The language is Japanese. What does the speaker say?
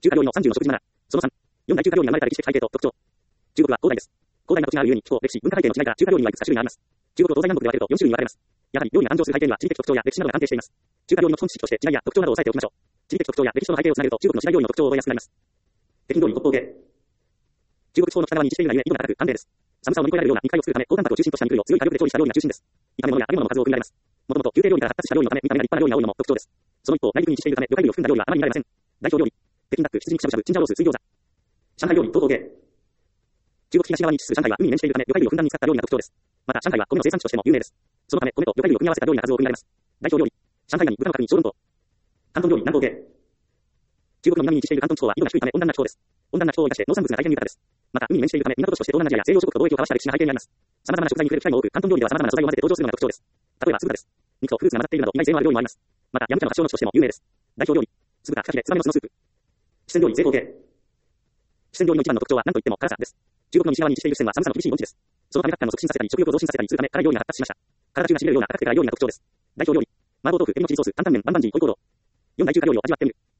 中華料理の30の食事マナー。その3、4大中華料理が生まれた歴史的背景と特徴。中国は広大です。広大な土地があるゆえに気候、歴史、文化背景の違いから中華料理にはいくつか種類があります。中国と東西南北で分けると4種類に分かれます。やはり料理が誕生する背景には地理的特徴や歴史などが関係しています。中華料理の基本知識として違いや特徴などを押さえておきましょう。地理的特徴や歴史との背景をつなげると中国の時代料理の特徴を覚えやすくなります。北京料理北方系。中国地方の北側に位置しているがゆえ緯度が高く安定です。寒さを乗り越えられるような肉体を作るため高タンパクを中心とした肉類を強い火力で調理した料理が中心です。炒め物や揚げ物の数を組みられます。もともと宮廷料理から発達した料理のため見た目が立派な料理が多いのも特徴です。その一方、内陸に位置しているため魚介類を含んだ料理はあまり見られません。代表料理。北京ダック、羊肉しゃぶしゃぶ、チンジャオロース、水餃子。上海料理、東方系。中国東側に位置する上海は海に面しているため魚介類をふんだんに使った料理が特徴です。また上海は米の生産地としても有名です。そのため米と魚介類を組み合わせた料理が数多く見られます。代表料理。上海ガニ、豚の角煮、小籠包。広東料理、南方系。中国の南に位置している広東地方は緯度が低いため温暖な気候です。温暖な気候を生かして農産物が大変豊かです。また海に面しているため港都市として東南アジアや西洋諸国と貿易を交わした歴史が背景にあります。様々な食材に触れる機会も多く、広東料理では様々な素材を混ぜて登場するのが特徴です。例えば酢豚です。肉とフルーツが混ざっているなど意外性のある料理もあります。またヤムチャの発祥の地としても有名です。代表料理。酢豚、フカヒレ、ツバメの巣のスープ。四川料理、西方系。四川料理の一番の特徴は何といっても辛さです。中国の西側に位置している四川は寒さの厳しい盆地です。そのため発汗を促進させたり食欲を増進させたりするため辛い料理が発達しました。体中が痺れるような辛くて辛い料理が特徴です。代表料理。麻婆豆腐、エビのチリソース、担々麺、バンバンジー、ホイコーロー。4大中華料理を味わってみる。